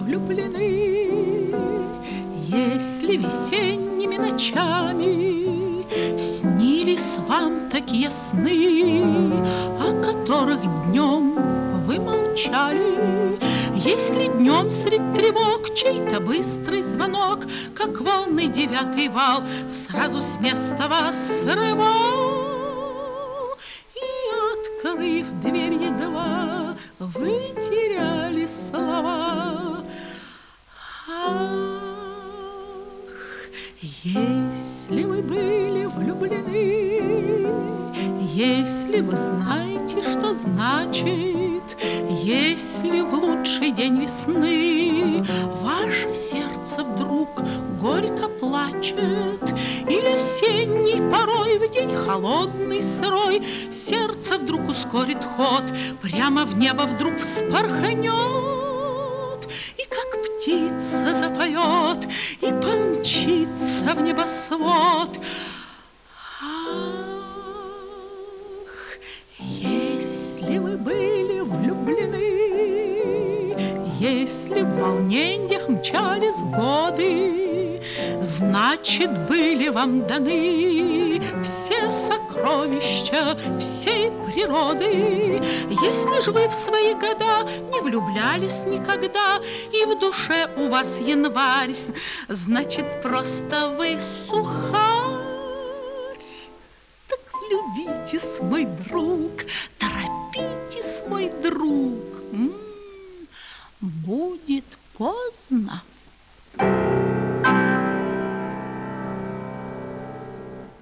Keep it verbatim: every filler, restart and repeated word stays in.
влюблены, если весенними ночами снились вам такие сны, о которых днем вы молчали, если днем средь тревог чей-то быстрый звонок, как волны девятый вал, сразу с места вас срывал, и, открыв дверь едва, вы теряли слова. Ах, если вы были влюблены, если вы знаете, что значит, если в лучший день весны ваше сердце вдруг горько плачет, или осенний порой в день холодный, сырой, сердце вдруг ускорит ход, прямо в небо вдруг вспорхнет, и как птица запоет, и помчится в небосвод. Ах, если вы были влюблены, если в волнениях мчались годы, значит, были вам даны все сокровища всей природы. Если же вы в свои года не влюблялись никогда, и в душе у вас январь, значит, просто вы сухарь. Так влюбитесь, мой друг, торопитесь, мой друг, М-м, будет поздно.